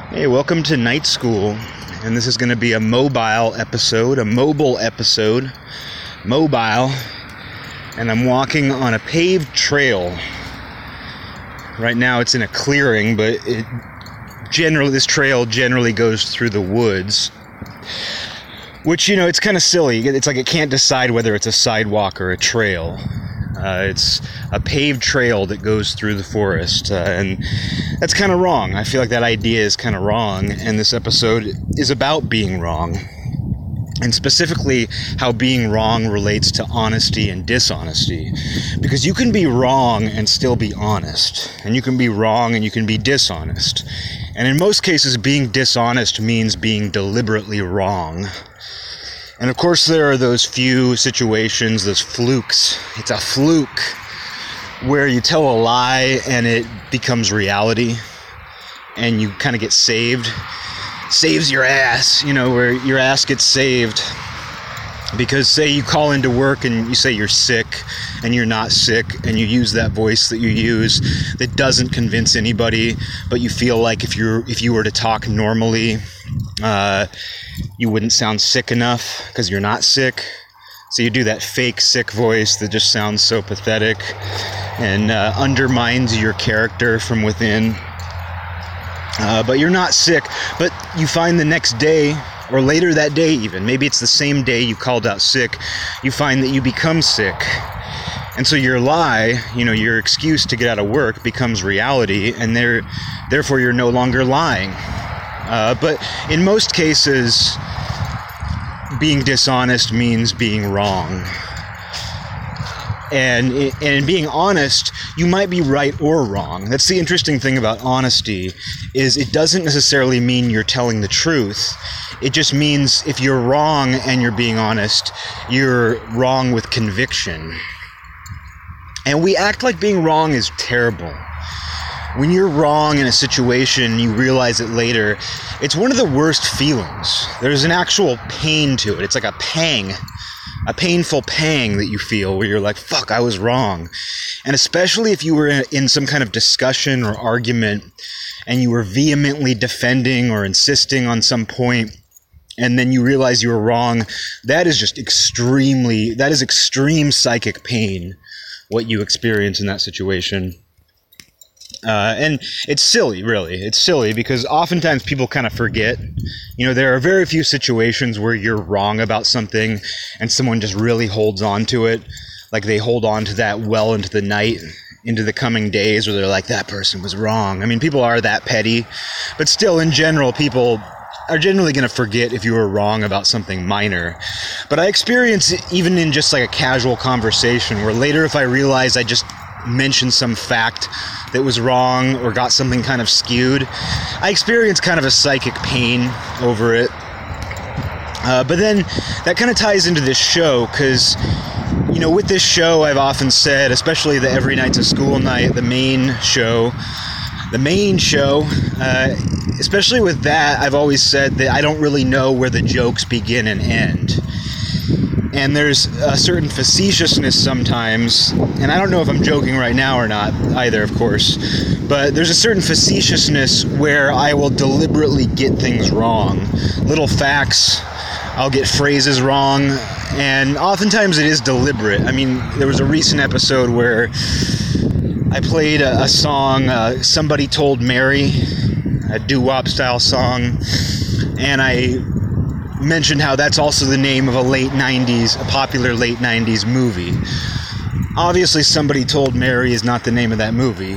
Hey, welcome to Night School, and this is going to be a mobile episode, mobile, and I'm walking on a paved trail. Right now it's in a clearing, but this trail generally goes through the woods, which, it's kind of silly. It's like it can't decide whether it's a sidewalk or a trail. It's a paved trail that goes through the forest, and that's kind of wrong. I feel like that idea is kind of wrong, and this episode is about being wrong, and specifically how being wrong relates to honesty and dishonesty, because you can be wrong and still be honest, and you can be wrong and you can be dishonest, and in most cases being dishonest means being deliberately wrong. And of course there are those few situations, those flukes. It's a fluke where you tell a lie and it becomes reality and you kind of get saved. Saves your ass, where your ass gets saved. Because say you call into work and you say you're sick and you're not sick, and you use that voice that you use that doesn't convince anybody, but you feel like if you were to talk normally, you wouldn't sound sick enough because you're not sick. So you do that fake sick voice that just sounds so pathetic and undermines your character from within. But you're not sick, but you find the next day, or later that day even, maybe it's the same day you called out sick, you find that you become sick. And so your lie, your excuse to get out of work becomes reality, and therefore you're no longer lying. But in most cases, being dishonest means being wrong. And in being honest, you might be right or wrong. That's the interesting thing about honesty, is it doesn't necessarily mean you're telling the truth. It just means if you're wrong and you're being honest, you're wrong with conviction. And we act like being wrong is terrible. When you're wrong in a situation and you realize it later, it's one of the worst feelings. There's an actual pain to it. It's like a pang. A painful pang that you feel where you're like, fuck, I was wrong. And especially if you were in some kind of discussion or argument and you were vehemently defending or insisting on some point, and then you realize you were wrong, that is extreme psychic pain, what you experience in that situation. And it's silly, really. It's silly because oftentimes people kind of forget. There are very few situations where you're wrong about something and someone just really holds on to it. Like they hold on to that well into the night, into the coming days, where they're like, that person was wrong. I mean, people are that petty. But still, in general, people are generally going to forget if you were wrong about something minor. But I experience it even in just like a casual conversation where later if I realize I just mentioned some fact that was wrong or got something kind of skewed, I experience kind of a psychic pain over it. But then that kind of ties into this show because, with this show I've often said, especially the Every Night's a School Night, the main show, especially with that, I've always said that I don't really know where the jokes begin and end. And there's a certain facetiousness sometimes, and I don't know if I'm joking right now or not either, of course, but there's a certain facetiousness where I will deliberately get things wrong. Little facts, I'll get phrases wrong, and oftentimes it is deliberate. I mean, there was a recent episode where I played a song, Somebody Told Mary, a doo-wop style song, and I mentioned how that's also the name of a popular late 90s movie. Obviously, Somebody Told Mary is not the name of that movie.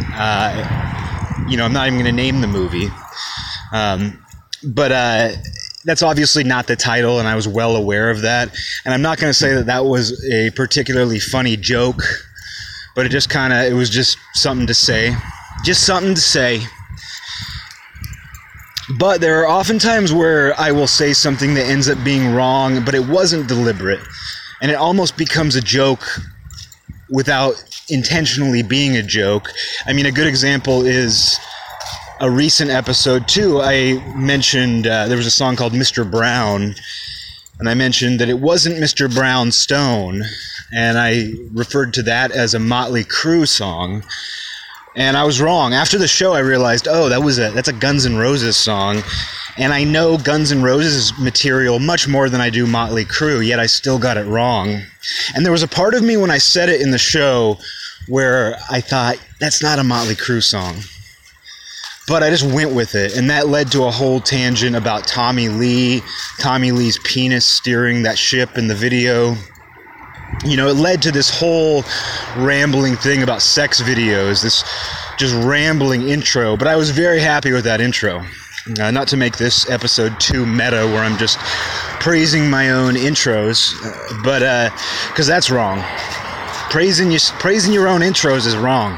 I'm not even going to name the movie. But that's obviously not the title, and I was well aware of that. And I'm not going to say that was a particularly funny joke, but it was just something to say. Just something to say. But there are often times where I will say something that ends up being wrong, but it wasn't deliberate. And it almost becomes a joke without intentionally being a joke. I mean, a good example is a recent episode, too. I mentioned there was a song called Mr. Brown, and I mentioned that it wasn't Mr. Brown Stone, and I referred to that as a Motley Crue song. And I was wrong. After the show, I realized, oh, that's a Guns N' Roses song. And I know Guns N' Roses material much more than I do Motley Crue, yet I still got it wrong. And there was a part of me when I said it in the show where I thought, that's not a Motley Crue song. But I just went with it, and that led to a whole tangent about Tommy Lee's penis steering that ship in the video. You know, it led to this whole rambling thing about sex videos, this just rambling intro, but I was very happy with that intro. Not to make this episode too meta where I'm just praising my own intros, but because that's wrong. Praising your own intros is wrong.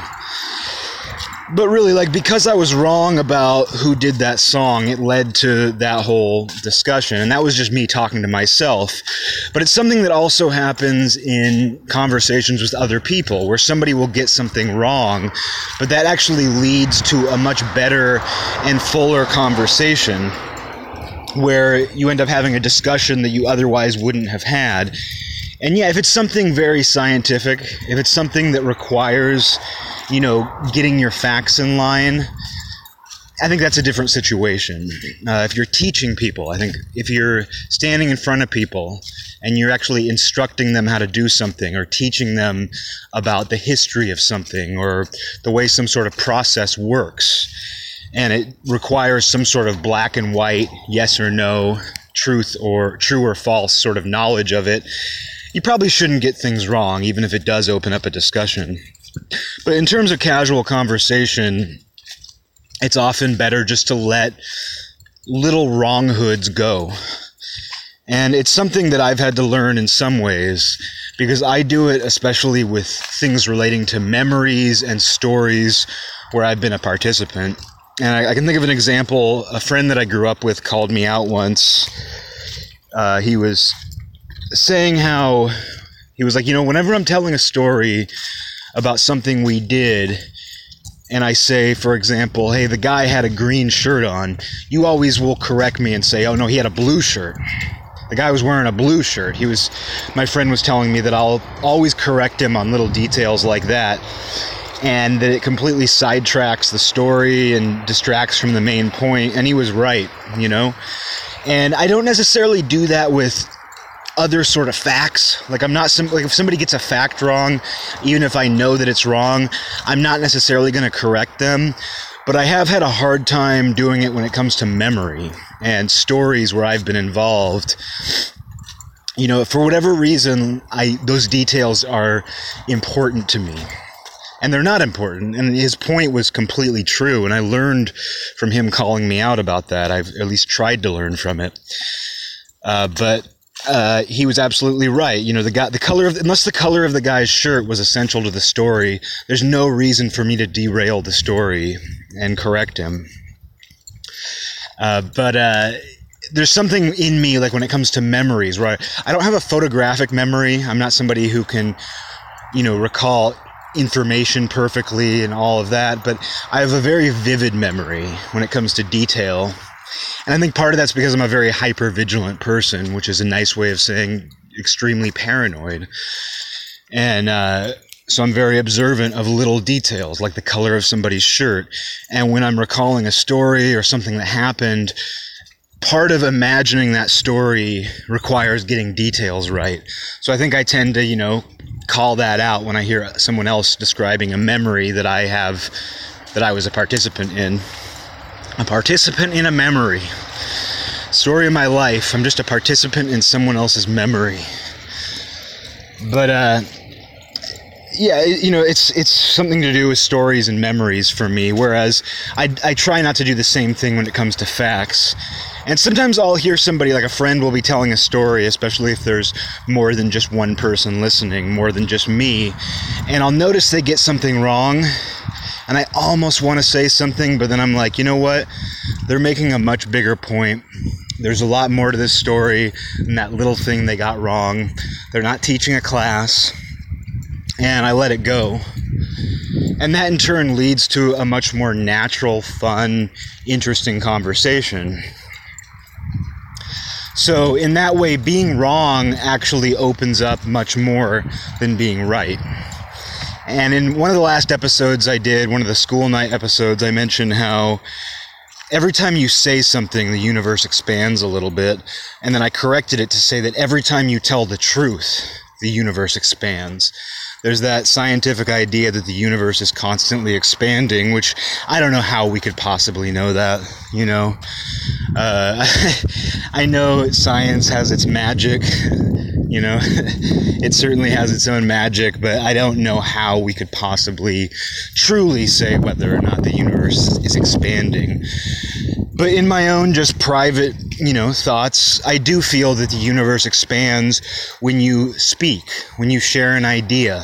But really, like, because I was wrong about who did that song, it led to that whole discussion. And that was just me talking to myself. But it's something that also happens in conversations with other people, where somebody will get something wrong, but that actually leads to a much better and fuller conversation, where you end up having a discussion that you otherwise wouldn't have had. And yeah, if it's something very scientific, if it's something that requires, you know, getting your facts in line, I think that's a different situation. If you're teaching people, I think if you're standing in front of people and you're actually instructing them how to do something, or teaching them about the history of something, or the way some sort of process works, and it requires some sort of black and white, yes or no, true or false sort of knowledge of it, you probably shouldn't get things wrong, even if it does open up a discussion. But in terms of casual conversation, it's often better just to let little wronghoods go. And it's something that I've had to learn in some ways, because I do it especially with things relating to memories and stories where I've been a participant. And I can think of an example. A friend that I grew up with called me out once. He was saying how, he was like, you know, whenever I'm telling a story about something we did, and I say, for example, hey, the guy had a green shirt on, you always will correct me and say, oh no, he had a blue shirt. The guy was wearing a blue shirt. My friend was telling me that I'll always correct him on little details like that, and that it completely sidetracks the story and distracts from the main point, and he was right, you know? And I don't necessarily do that with other sort of facts. Like, I'm not like, if somebody gets a fact wrong, even if I know that it's wrong, I'm not necessarily going to correct them. But I have had a hard time doing it when it comes to memory and stories where I've been involved. You know, for whatever reason, those details are important to me. And they're not important. And his point was completely true. And I learned from him calling me out about that. I've at least tried to learn from it. But he was absolutely right. You know, unless the color of the guy's shirt was essential to the story, there's no reason for me to derail the story and correct him. But there's something in me, like when it comes to memories, where I don't have a photographic memory. I'm not somebody who can, you know, recall information perfectly and all of that, but I have a very vivid memory when it comes to detail. And I think part of that's because I'm a very hyper-vigilant person, which is a nice way of saying extremely paranoid. And so I'm very observant of little details, like the color of somebody's shirt. And when I'm recalling a story or something that happened, part of imagining that story requires getting details right. So I think I tend to, you know, call that out when I hear someone else describing a memory that I have, that I was a participant in. A participant in a memory. Story of my life. I'm just a participant in someone else's memory. But, yeah, you know, it's something to do with stories and memories for me, whereas I try not to do the same thing when it comes to facts. And sometimes I'll hear somebody, like a friend will be telling a story, especially if there's more than just one person listening, more than just me, and I'll notice they get something wrong, and I almost want to say something, but then I'm like, you know what? They're making a much bigger point. There's a lot more to this story than that little thing they got wrong. They're not teaching a class. And I let it go. And that in turn leads to a much more natural, fun, interesting conversation. So in that way, being wrong actually opens up much more than being right. And in one of the last episodes I did, one of the school night episodes, I mentioned how every time you say something, the universe expands a little bit. And then I corrected it to say that every time you tell the truth, the universe expands. There's that scientific idea that the universe is constantly expanding, which I don't know how we could possibly know that, you know. I know science has its magic, you know. It certainly has its own magic, but I don't know how we could possibly truly say whether or not the universe is expanding. But in my own just private, you know, thoughts, I do feel that the universe expands when you speak, when you share an idea.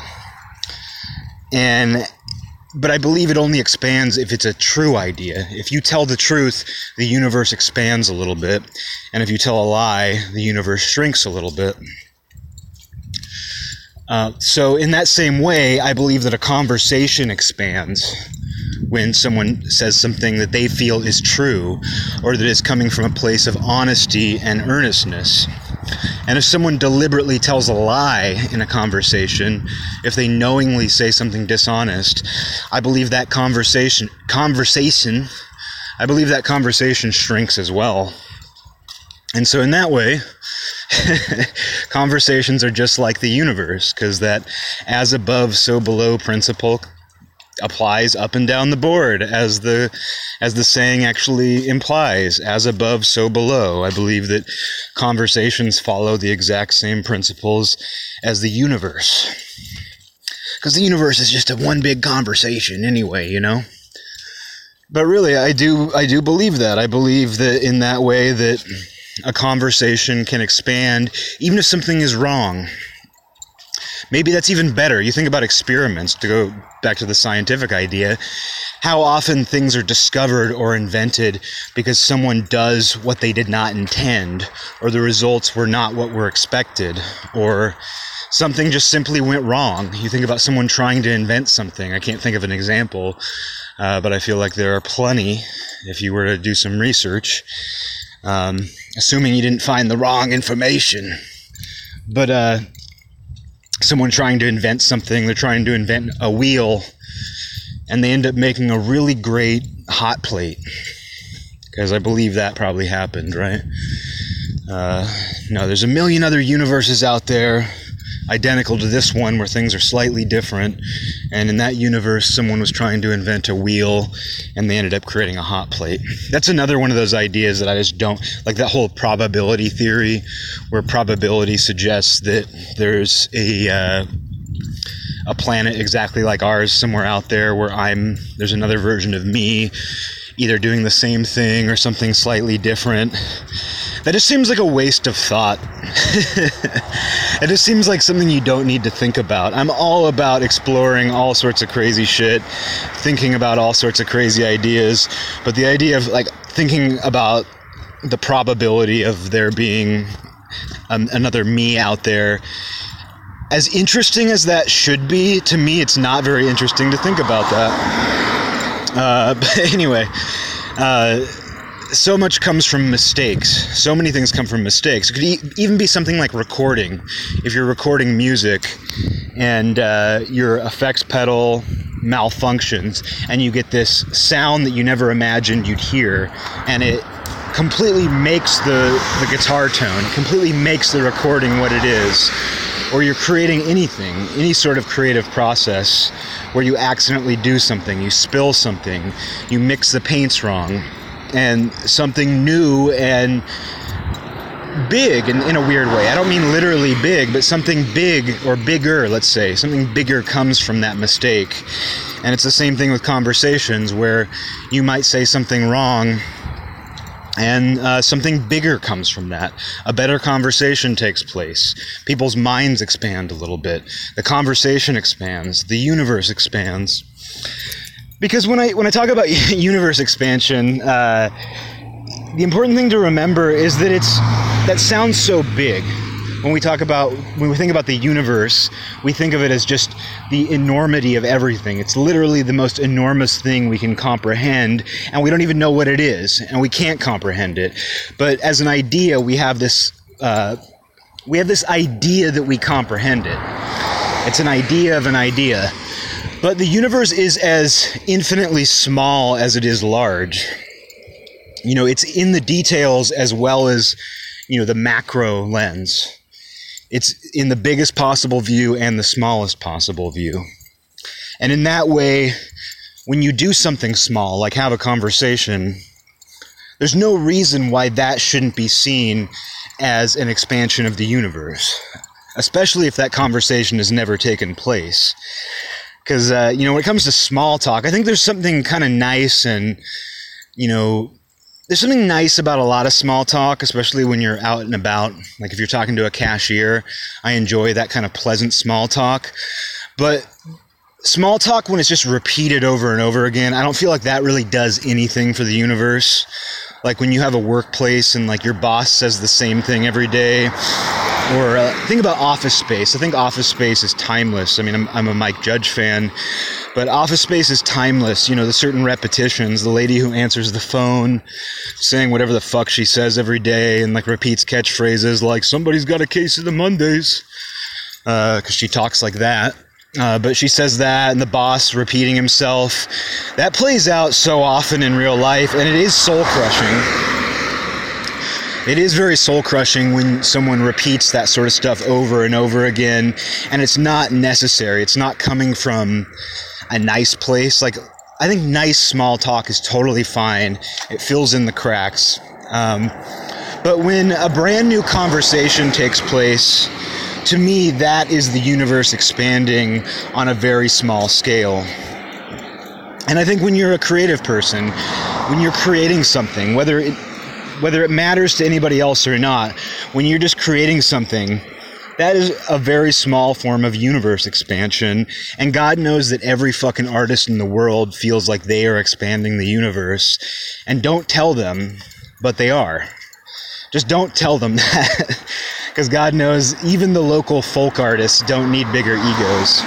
But I believe it only expands if it's a true idea. If you tell the truth, the universe expands a little bit. And if you tell a lie, the universe shrinks a little bit. So in that same way, I believe that a conversation expands when someone says something that they feel is true, or that is coming from a place of honesty and earnestness. And if someone deliberately tells a lie in a conversation, if they knowingly say something dishonest, I believe that conversation shrinks as well. And so in that way, conversations are just like the universe, because that as above, so below principle applies up and down the board, as the saying actually implies. As above, so below. I believe that conversations follow the exact same principles as the universe, because the universe is just a one big conversation anyway, you know. But really, I do believe that. I believe that in that way that a conversation can expand even if something is wrong. Maybe that's even better. You think about experiments, to go back to the scientific idea, how often things are discovered or invented because someone does what they did not intend, or the results were not what were expected, or something just simply went wrong. You think about someone trying to invent something. I can't think of an example, but I feel like there are plenty if you were to do some research, assuming you didn't find the wrong information. But someone trying to invent something, they're trying to invent a wheel, and they end up making a really great hot plate, because I believe that probably happened, right? No, there's a million other universes out there identical to this one where things are slightly different, and in that universe someone was trying to invent a wheel and they ended up creating a hot plate. That's another one of those ideas that I just don't like, that whole probability theory, where probability suggests that there's a planet exactly like ours somewhere out there, where there's another version of me either doing the same thing or something slightly different. That just seems like a waste of thought. It just seems like something you don't need to think about. I'm all about exploring all sorts of crazy shit, thinking about all sorts of crazy ideas, but the idea of like thinking about the probability of there being another me out there, as interesting as that should be, to me it's not very interesting to think about that. But anyway, so much comes from mistakes. So many things come from mistakes. It could even be something like recording. If you're recording music and your effects pedal malfunctions and you get this sound that you never imagined you'd hear, and it completely makes the guitar tone, completely makes the recording what it is. Or you're creating anything, any sort of creative process where you accidentally do something, you spill something, you mix the paints wrong, and something new and big in a weird way. I don't mean literally big, but something big or bigger, let's say. Something bigger comes from that mistake. And it's the same thing with conversations, where you might say something wrong and something bigger comes from that. A better conversation takes place. People's minds expand a little bit. The conversation expands. The universe expands. Because when I talk about universe expansion, the important thing to remember is that that sounds so big. When we think about the universe, we think of it as just the enormity of everything. It's literally the most enormous thing we can comprehend, and we don't even know what it is, and we can't comprehend it. But as an idea, we have this idea that we comprehend it. It's an idea of an idea. But the universe is as infinitely small as it is large. It's in the details as well as, the macro lens. It's in the biggest possible view and the smallest possible view. And in that way, when you do something small, like have a conversation, there's no reason why that shouldn't be seen as an expansion of the universe, especially if that conversation has never taken place. Because, when it comes to small talk, I think there's something kind of nice and, there's something nice about a lot of small talk, especially when you're out and about. Like if you're talking to a cashier, I enjoy that kind of pleasant small talk. But small talk, when it's just repeated over and over again, I don't feel like that really does anything for the universe. Like when you have a workplace and like your boss says the same thing every day. Or think about Office Space. I think Office Space is timeless. I mean, I'm a Mike Judge fan, but Office Space is timeless. The certain repetitions, the lady who answers the phone, saying whatever the fuck she says every day, and like repeats catchphrases like "somebody's got a case of the Mondays," because she talks like that. But she says that, and the boss repeating himself. That plays out so often in real life, and it is soul-crushing. It is very soul-crushing when someone repeats that sort of stuff over and over again, and it's not necessary. It's not coming from a nice place. Like, I think nice small talk is totally fine. It fills in the cracks. But when a brand new conversation takes place, to me, that is the universe expanding on a very small scale. And I think when you're a creative person, when you're creating something, whether it matters to anybody else or not, when you're just creating something, that is a very small form of universe expansion. And God knows that every fucking artist in the world feels like they are expanding the universe. And don't tell them, but they are. Just don't tell them that. Because God knows even the local folk artists don't need bigger egos.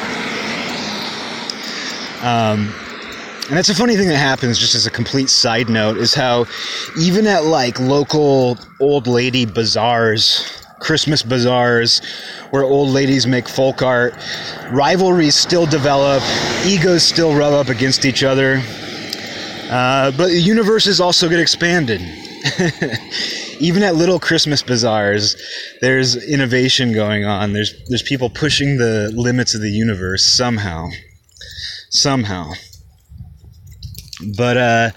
And that's a funny thing that happens, just as a complete side note, is how even at like local old lady bazaars, Christmas bazaars, where old ladies make folk art, rivalries still develop, egos still rub up against each other, but the universes also get expanded. Even at little Christmas bazaars, there's innovation going on. There's people pushing the limits of the universe somehow. But,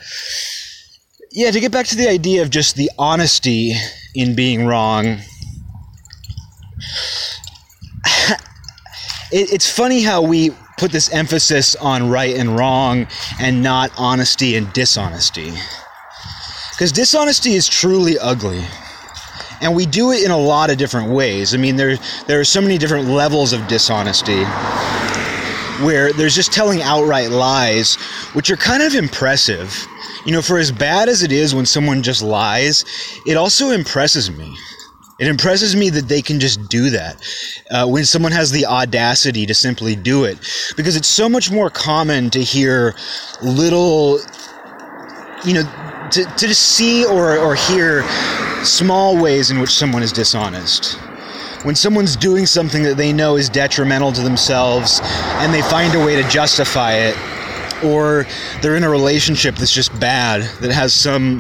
to get back to the idea of just the honesty in being wrong, it's funny how we put this emphasis on right and wrong and not honesty and dishonesty. Because dishonesty is truly ugly. And we do it in a lot of different ways. I mean, there are so many different levels of dishonesty, where there's just telling outright lies, which are kind of impressive. For as bad as it is when someone just lies, it also impresses me. It impresses me that they can just do that, when someone has the audacity to simply do it. Because it's so much more common to hear little, to just see or hear small ways in which someone is dishonest. When someone's doing something that they know is detrimental to themselves and they find a way to justify it, or they're in a relationship that's just bad, that has some,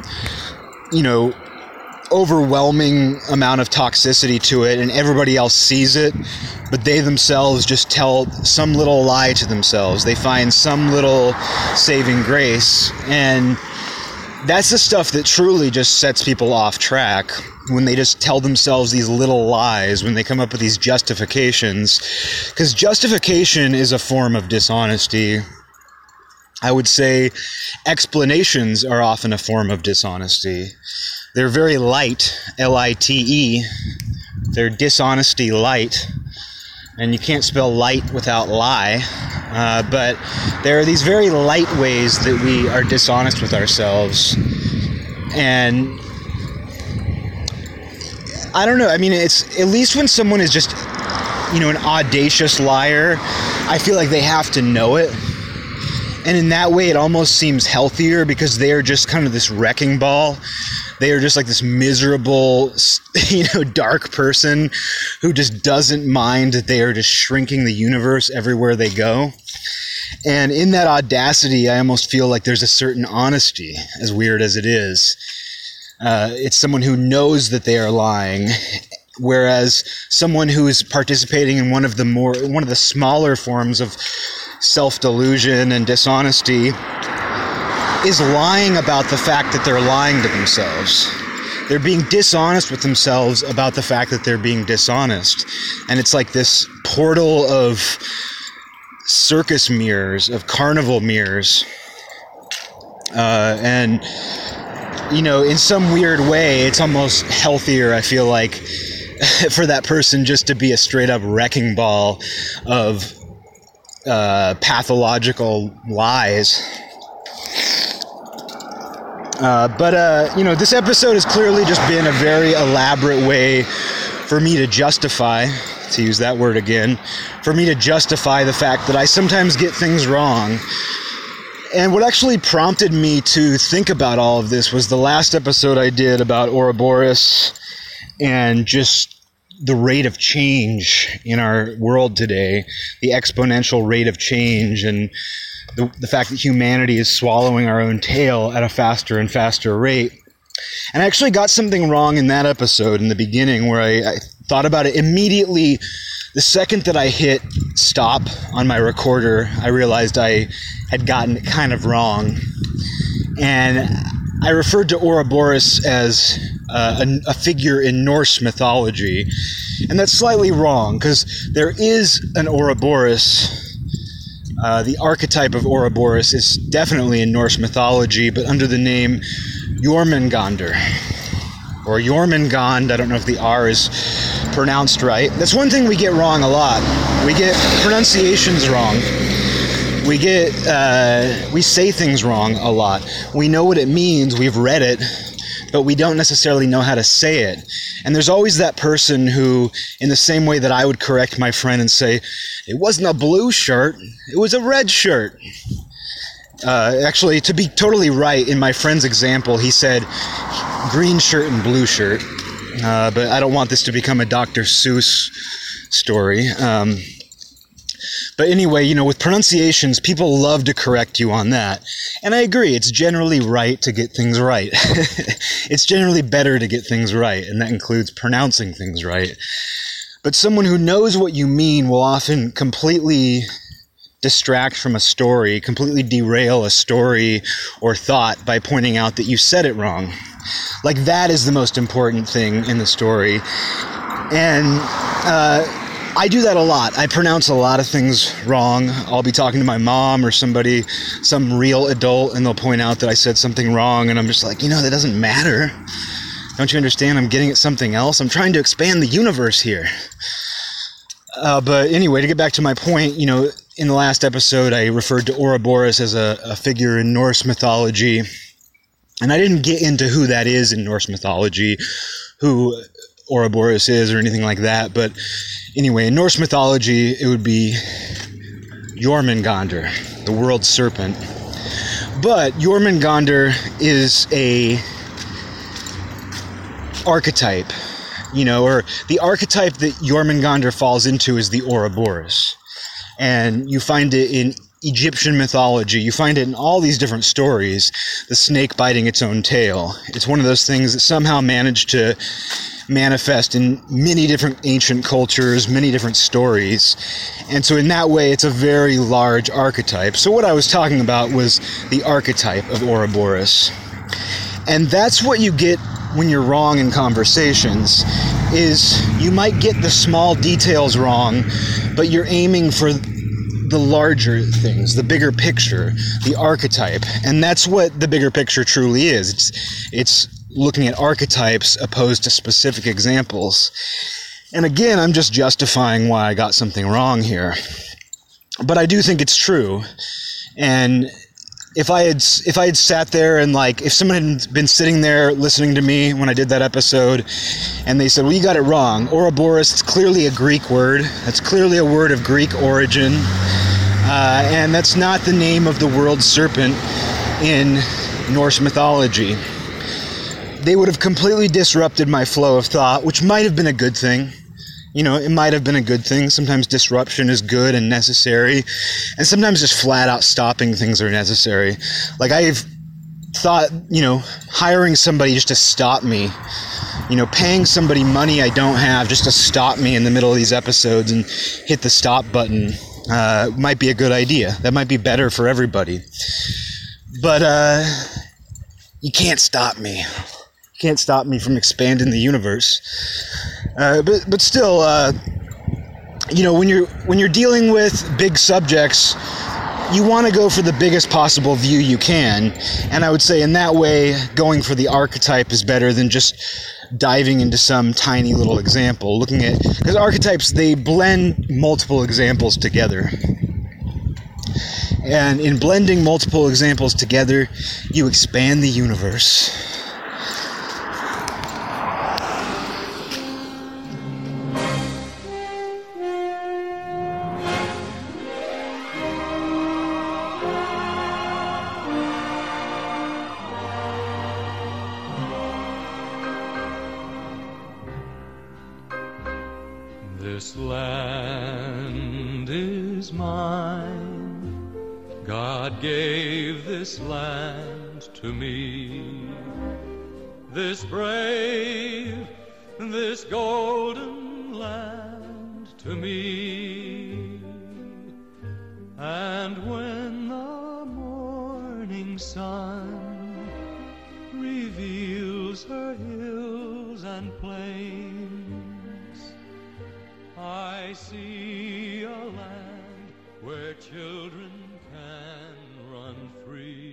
overwhelming amount of toxicity to it and everybody else sees it, but they themselves just tell some little lie to themselves. They find some little saving grace, and that's the stuff that truly just sets people off track, when they just tell themselves these little lies, when they come up with these justifications. Because justification is a form of dishonesty. I would say explanations are often a form of dishonesty. They're very light, L-I-T-E. They're dishonesty light. And you can't spell light without lie. But there are these very light ways that we are dishonest with ourselves. And I don't know. I mean, it's at least when someone is just, an audacious liar, I feel like they have to know it. And in that way, it almost seems healthier, because they are just kind of this wrecking ball. They are just like this miserable, dark person who just doesn't mind that they are just shrinking the universe everywhere they go. And in that audacity, I almost feel like there's a certain honesty, as weird as it is. It's someone who knows that they are lying, whereas someone who is participating in one of the smaller forms of self-delusion and dishonesty is lying about the fact that they're lying to themselves. They're being dishonest with themselves about the fact that they're being dishonest. And it's like this portal of circus mirrors, of carnival mirrors. And, you know, in some weird way, it's almost healthier, I feel like, for that person just to be a straight up wrecking ball of pathological lies. But you know, this episode has clearly just been a very elaborate way for me to justify, to use that word again, for me to justify the fact that I sometimes get things wrong. And what actually prompted me to think about all of this was the last episode I did about Ouroboros and just the rate of change in our world today, the exponential rate of change, and the fact that humanity is swallowing our own tail at a faster and faster rate. And I actually got something wrong in that episode in the beginning, where I thought about it immediately. The second that I hit stop on my recorder, I realized I had gotten it kind of wrong. And I referred to Ouroboros as a figure in Norse mythology. And that's slightly wrong, because there is an Ouroboros. The archetype of Ouroboros is definitely in Norse mythology, but under the name Jormungandr, or Jormungand. I don't know if the R is pronounced right. That's one thing we get wrong a lot. We get pronunciations wrong. We say things wrong a lot. We know what it means, we've read it, but we don't necessarily know how to say it. And there's always that person who, in the same way that I would correct my friend and say, it wasn't a blue shirt, it was a red shirt. Actually, to be totally right, in my friend's example, he said green shirt and blue shirt. But I don't want this to become a Dr. Seuss story. But anyway, you know, with pronunciations, people love to correct you on that. And I agree, it's generally right to get things right. It's generally better to get things right, and that includes pronouncing things right. But someone who knows what you mean will often completely distract from a story, completely derail a story or thought by pointing out that you said it wrong. Like, that is the most important thing in the story. And I do that a lot. I pronounce a lot of things wrong. I'll be talking to my mom or somebody, some real adult, and they'll point out that I said something wrong, and I'm just like, you know, that doesn't matter. Don't you understand? I'm getting at something else. I'm trying to expand the universe here. But anyway, to get back to my point, you know, in the last episode, I referred to Ouroboros as a figure in Norse mythology. And I didn't get into who that is in Norse mythology, who Ouroboros is or anything like that. But anyway, in Norse mythology, it would be Jormungandr, the world serpent. But Jormungandr is a archetype, you know, or the archetype that Jormungandr falls into is the Ouroboros. And you find it in Egyptian mythology. You find it in all these different stories, the snake biting its own tail. It's one of those things that somehow managed to manifest in many different ancient cultures, many different stories. And so in that way, it's a very large archetype. So what I was talking about was the archetype of Ouroboros. And that's what you get when you're wrong in conversations, is you might get the small details wrong, but you're aiming for the larger things, the bigger picture, the archetype. And that's what the bigger picture truly is. It's looking at archetypes opposed to specific examples. And again, I'm just justifying why I got something wrong here. But I do think it's true. And if I had sat there and, like, if someone had been sitting there listening to me when I did that episode and they said, well, you got it wrong. Ouroboros, it's clearly a Greek word. It's clearly a word of Greek origin. And that's not the name of the world serpent in Norse mythology. They would have completely disrupted my flow of thought, which might have been a good thing. It might have been a good thing. Sometimes disruption is good and necessary, and sometimes just flat out stopping things are necessary. Like I've thought, hiring somebody just to stop me, paying somebody money I don't have just to stop me in the middle of these episodes and hit the stop button might be a good idea. That might be better for everybody. But you can't stop me. You can't stop me from expanding the universe. But still, when you're dealing with big subjects, you want to go for the biggest possible view you can. And I would say in that way, going for the archetype is better than just diving into some tiny little example. Because archetypes, they blend multiple examples together. And in blending multiple examples together, you expand the universe. This land is mine. God gave this land to me. This brave, this golden land to me. And when the morning sun reveals her hills and plains, I see a land where children can run free.